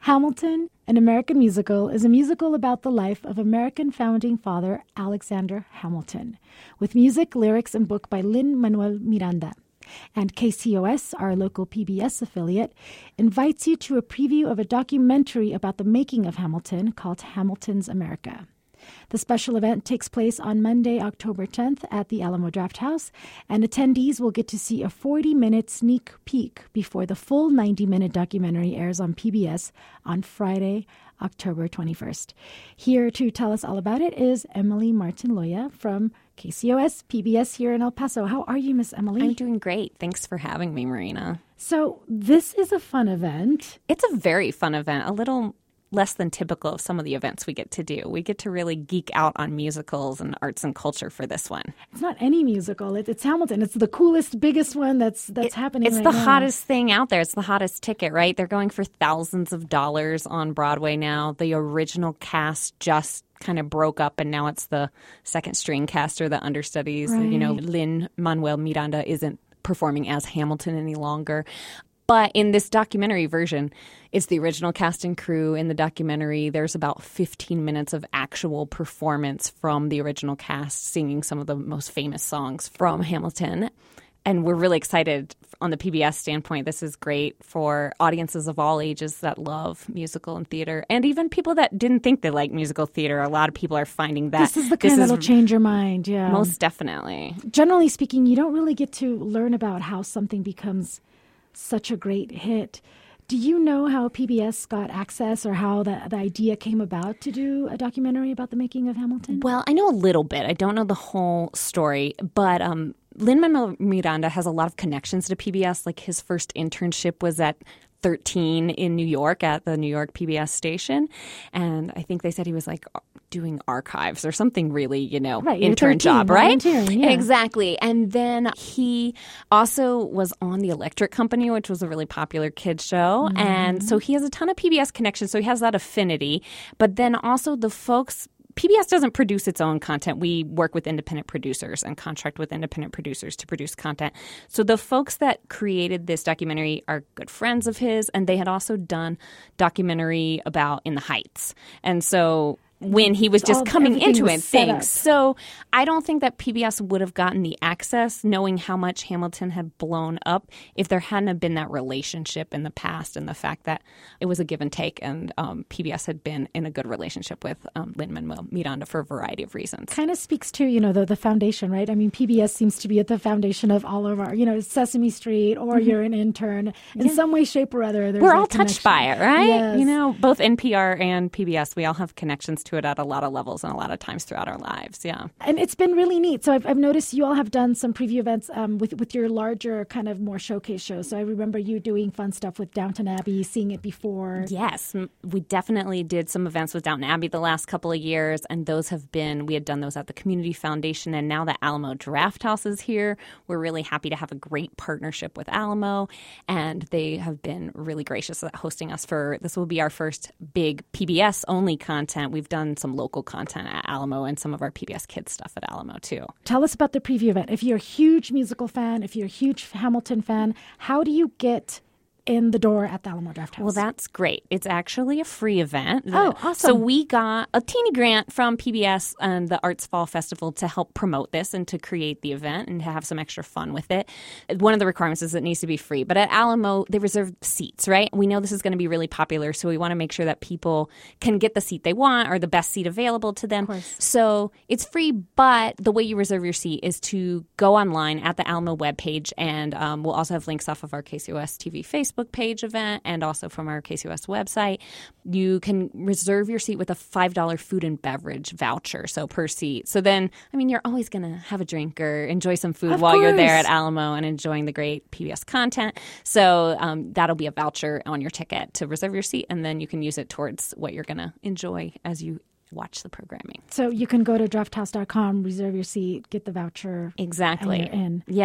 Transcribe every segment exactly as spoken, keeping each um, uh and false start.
Hamilton, an American Musical, is a musical about the life of American founding father Alexander Hamilton, with music, lyrics, and book by Lin-Manuel Miranda. And K C O S, our local P B S affiliate, invites you to a preview of a documentary about the making of Hamilton called Hamilton's America. The special event takes place on Monday, October tenth at the Alamo Drafthouse, and attendees will get to see a forty-minute sneak peek before the full ninety-minute documentary airs on P B S on Friday, October twenty-first. Here to tell us all about it is Emily Martin-Loya from K C O S P B S here in El Paso. How are you, Miss Emily? I'm doing great. Thanks for having me, Marina. So this is a fun event. It's a very fun event, a little less than typical of some of the events we get to do. We get to really geek out on musicals and arts and culture for this one. It's not any musical. It, it's Hamilton. It's the coolest, biggest one that's that's it, happening It's right the now. hottest thing out there. It's the hottest ticket, right? They're going for thousands of dollars on Broadway now. The original cast just kind of broke up, and now it's the second string cast or the understudies. Right. You know, Lin-Manuel Miranda isn't performing as Hamilton any longer. But in this documentary version, it's the original cast and crew. In the documentary, there's about fifteen minutes of actual performance from the original cast singing some of the most famous songs from Hamilton. And we're really excited on the P B S standpoint. This is great for audiences of all ages that love musical and theater, and even people that didn't think they liked musical theater. A lot of people are finding that This is the kind this that'll is, change your mind, yeah. Most definitely. Generally speaking, you don't really get to learn about how something becomes such a great hit. Do you know how P B S got access or how the, the idea came about to do a documentary about the making of Hamilton? Well, I know a little bit. I don't know the whole story, but um, Lin-Manuel Miranda has a lot of connections to P B S. Like his first internship was at thirteen in New York at the New York P B S station. And I think they said he was like doing archives or something really, you know, right, intern thirteen, job, right? Yeah. Exactly. And then he also was on The Electric Company, which was a really popular kids show. Mm-hmm. And so he has a ton of P B S connections. So he has that affinity. But then also the folks P B S doesn't produce its own content. We work with independent producers and contract with independent producers to produce content. So the folks that created this documentary are good friends of his, and they had also done documentary about In the Heights. And so when he was just All, coming into was it, things. So I don't think that P B S would have gotten the access knowing how much Hamilton had blown up if there hadn't have been that relationship in the past and the fact that it was a give and take, and um, P B S had been in a good relationship with um, Lin-Manuel Miranda for a variety of reasons. Kind of speaks to, you know, the, the foundation, right? I mean, P B S seems to be at the foundation of all of our, you know, Sesame Street or mm-hmm. you're an intern. In yeah. some way, shape, or other, there's We're a all connection. touched by it, right? Yes. You know, both N P R and P B S, we all have connections to to it at a lot of levels and a lot of times throughout our lives. Yeah. And it's been really neat. So I've, I've noticed you all have done some preview events um, with, with your larger kind of more showcase shows. So I remember you doing fun stuff with Downton Abbey, seeing it before. Yes. We definitely did some events with Downton Abbey the last couple of years. And those have been, we had done those at the Community Foundation. And now that Alamo Drafthouse is here, we're really happy to have a great partnership with Alamo. And they have been really gracious at hosting us for, this will be our first big P B S only content. We've done some local content at Alamo and some of our P B S Kids stuff at Alamo too. Tell us about the preview event. If you're a huge musical fan, if you're a huge Hamilton fan, how do you get in the door at the Alamo Drafthouse? Well, that's great. It's actually a free event. Oh, awesome. So we got a teeny grant from P B S and the Arts Fall Festival to help promote this and to create the event and to have some extra fun with it. One of the requirements is it needs to be free. But at Alamo, they reserve seats, right? We know this is going to be really popular, so we want to make sure that people can get the seat they want or the best seat available to them. Of course. So it's free, but the way you reserve your seat is to go online at the Alamo webpage, and um, we'll also have links off of our K C O S T V Facebook page event and also from our K C O S website. You can reserve your seat with a five dollars food and beverage voucher, so per seat. So then, I mean, you're always going to have a drink or enjoy some food of while course. You're there at Alamo and enjoying the great P B S content. So um, that'll be a voucher on your ticket to reserve your seat, and then you can use it towards what you're going to enjoy as you watch the programming. So you can go to drafthouse dot com, reserve your seat, get the voucher. Exactly. And you're in. Yes.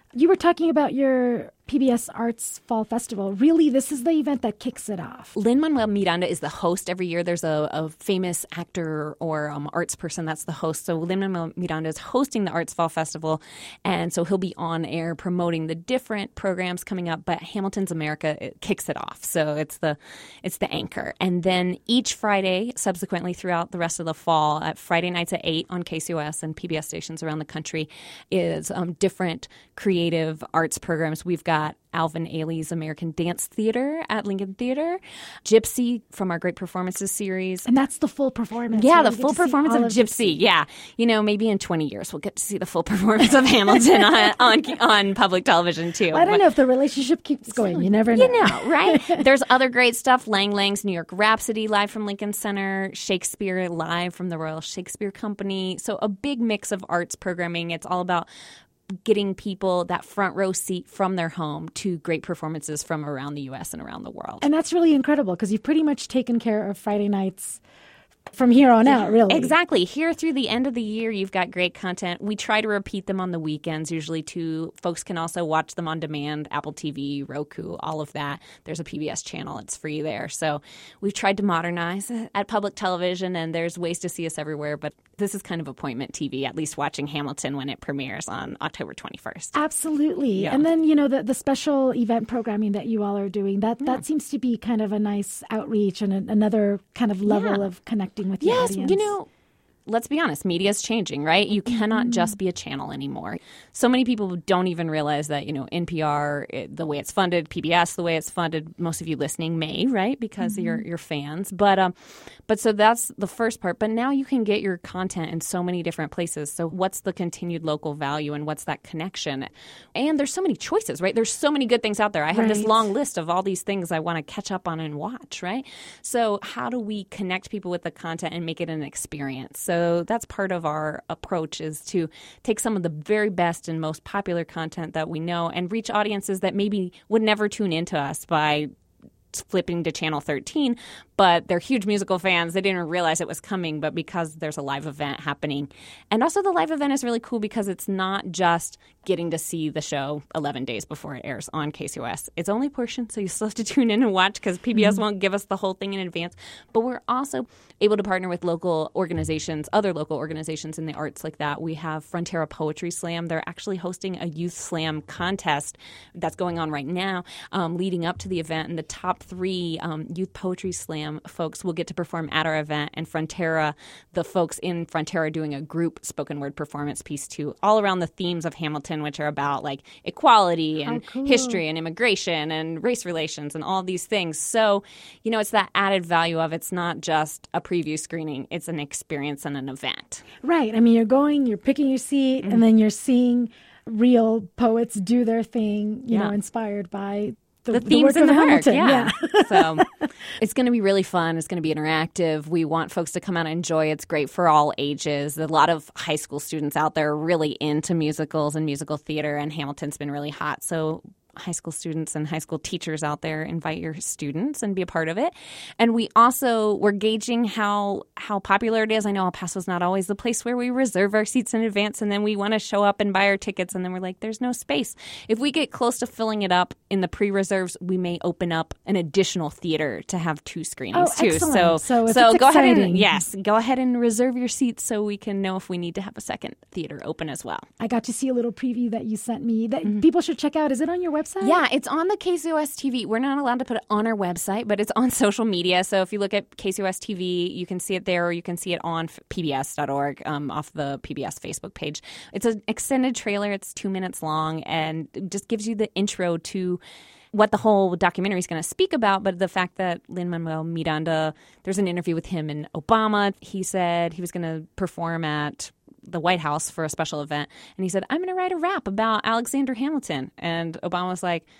You were talking about your P B S Arts Fall Festival. Really, this is the event that kicks it off. Lin-Manuel Miranda is the host every year. There's a, a famous actor or um, arts person that's the host. So Lin-Manuel Miranda is hosting the Arts Fall Festival. And so he'll be on air promoting the different programs coming up. But Hamilton's America it kicks it off. So it's the it's the anchor. And then each Friday, subsequently throughout the rest of the fall, at Friday nights at eight on K C O S and P B S stations around the country, is um, different creative arts programs. We've got Alvin Ailey's American Dance Theater at Lincoln Theater, Gypsy from our Great Performances series. And that's the full performance. Yeah, right? the We get full to see performance of all Gypsy. Yeah. You know, maybe in twenty years we'll get to see the full performance of Hamilton on, on on public television, too. I don't know if the relationship keeps going. You never know. You know, right? There's other great stuff. Lang Lang's New York Rhapsody live from Lincoln Center, Shakespeare live from the Royal Shakespeare Company. So a big mix of arts programming. It's all about getting people that front row seat from their home to great performances from around the U S and around the world. And that's really incredible because you've pretty much taken care of Friday nights from here on out, really. Exactly. Here through the end of the year, you've got great content. We try to repeat them on the weekends, usually, too. Folks can also watch them on demand, Apple T V, Roku, all of that. There's a P B S channel. It's free there. So we've tried to modernize at public television, and there's ways to see us everywhere. But this is kind of appointment T V, at least watching Hamilton when it premieres on October twenty-first. Absolutely. Yeah. And then, you know, the, the special event programming that you all are doing, that, Yeah. that seems to be kind of a nice outreach and a, another kind of level Yeah. of connecting with the Yes, audience. you know, let's be honest, media is changing, right? You cannot Mm-hmm. just be a channel anymore. So many people don't even realize that, you know, N P R, it, the way it's funded, P B S, the way it's funded, most of you listening may, right? Because Mm-hmm. you're, you're fans. But, um, but so that's the first part. But now you can get your content in so many different places. So what's the continued local value and what's that connection? And there's so many choices, right? There's so many good things out there. I have this Right. long list of all these things I want to catch up on and watch, right? So how do we connect people with the content and make it an experience? So that's part of our approach, is to take some of the very best and most popular content that we know and reach audiences that maybe would never tune into us by flipping to channel thirteen, but they're huge musical fans. They didn't realize it was coming, but because there's a live event happening. And also the live event is really cool because it's not just getting to see the show eleven days before it airs on K C O S. It's only a portion, so you still have to tune in and watch because P B S mm-hmm. won't give us the whole thing in advance. But we're also able to partner with local organizations, other local organizations in the arts like that. We have Frontera Poetry Slam. They're actually hosting a youth slam contest that's going on right now, um, leading up to the event. And the top three um, youth poetry slam folks will get to perform at our event. And Frontera, the folks in Frontera doing a group spoken word performance piece too, all around the themes of Hamilton, which are about like equality and cool. history and immigration and race relations and all these things. So, you know, it's that added value of it's not just a preview screening, it's an experience and an event. Right. I mean, you're going, you're picking your seat, mm-hmm. and then you're seeing real poets do their thing, you yeah. know, inspired by the, the the themes work in of the Hamilton. work. Yeah. yeah. So it's going to be really fun. It's going to be interactive. We want folks to come out and enjoy. It's great for all ages. A lot of high school students out there are really into musicals and musical theater, and Hamilton's been really hot. So high school students and high school teachers out there, invite your students and be a part of it. And we also, we're gauging how how popular it is. I know El Paso's not always the place where we reserve our seats in advance, and then we want to show up and buy our tickets, and then we're like, there's no space. If we get close to filling it up in the pre-reserves, we may open up an additional theater to have two screenings oh, too. Excellent. So, so, if so it's go exciting. ahead and yes, go ahead and reserve your seats so we can know if we need to have a second theater open as well. I got to see a little preview that you sent me that Mm-hmm. people should check out. Is it on your website? Yeah, it's on the K C O S T V. We're not allowed to put it on our website, but it's on social media. So if you look at K C O S T V, you can see it there, or you can see it on P B S dot org um, off the P B S Facebook page. It's an extended trailer. It's two minutes long and it just gives you the intro to what the whole documentary is going to speak about, but the fact that Lin-Manuel Miranda, there's an interview with him and Obama. He said he was going to perform at the White House for a special event. And he said, I'm going to write a rap about Alexander Hamilton. And Obama was like,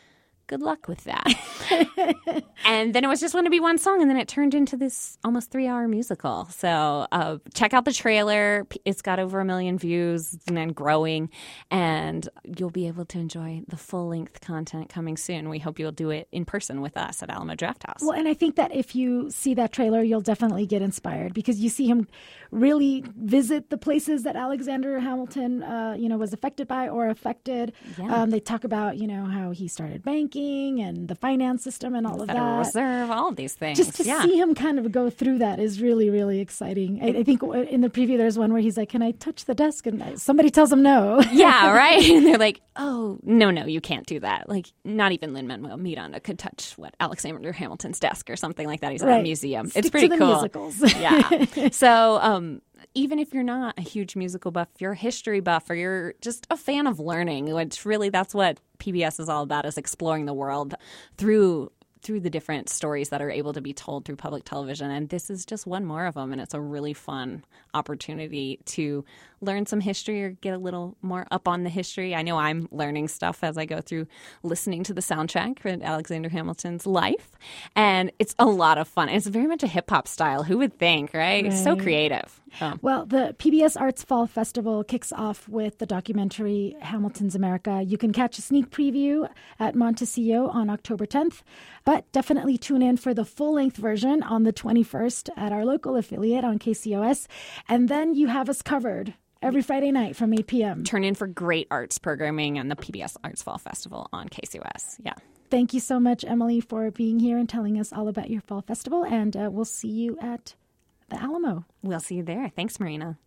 good luck with that. And then it was just going to be one song, and then it turned into this almost three-hour musical. So uh, check out the trailer. It's got over a million views and then growing, and you'll be able to enjoy the full-length content coming soon. We hope you'll do it in person with us at Alamo Drafthouse. Well, and I think that if you see that trailer, you'll definitely get inspired because you see him really visit the places that Alexander Hamilton, uh, you know, was affected by or affected. Yeah. Um, they talk about, you know, how he started banking and the finance system and all the of Federal that. Reserve, all of these things. Just to yeah. see him kind of go through that is really, really exciting. I, I think in the preview, there's one where he's like, "Can I touch the desk?" And somebody tells him no. Yeah, right. And they're like, "Oh, no, no, you can't do that." Like, not even Lin-Manuel Miranda could touch what Alexander Hamilton's desk or something like that. He's right. at a museum. Stick it's pretty to the cool. musicals. Yeah. So, um, even if you're not a huge musical buff, if you're a history buff, or you're just a fan of learning, which really that's what P B S is all about, is exploring the world through through the different stories that are able to be told through public television. And this is just one more of them. And it's a really fun opportunity to learn some history or get a little more up on the history. I know I'm learning stuff as I go through listening to the soundtrack for Alexander Hamilton's life. And it's a lot of fun. It's very much a hip hop style. Who would think, right? It's so Right. creative. Oh. Well, the P B S Arts Fall Festival kicks off with the documentary Hamilton's America. You can catch a sneak preview at Montecillo on October tenth, but definitely tune in for the full-length version on the twenty-first at our local affiliate on K C O S. And then you have us covered every Friday night from eight p.m. Turn in for great arts programming and the P B S Arts Fall Festival on K C O S. Yeah. Thank you so much, Emily, for being here and telling us all about your fall festival. And uh, we'll see you at the Alamo. We'll see you there. Thanks, Marina.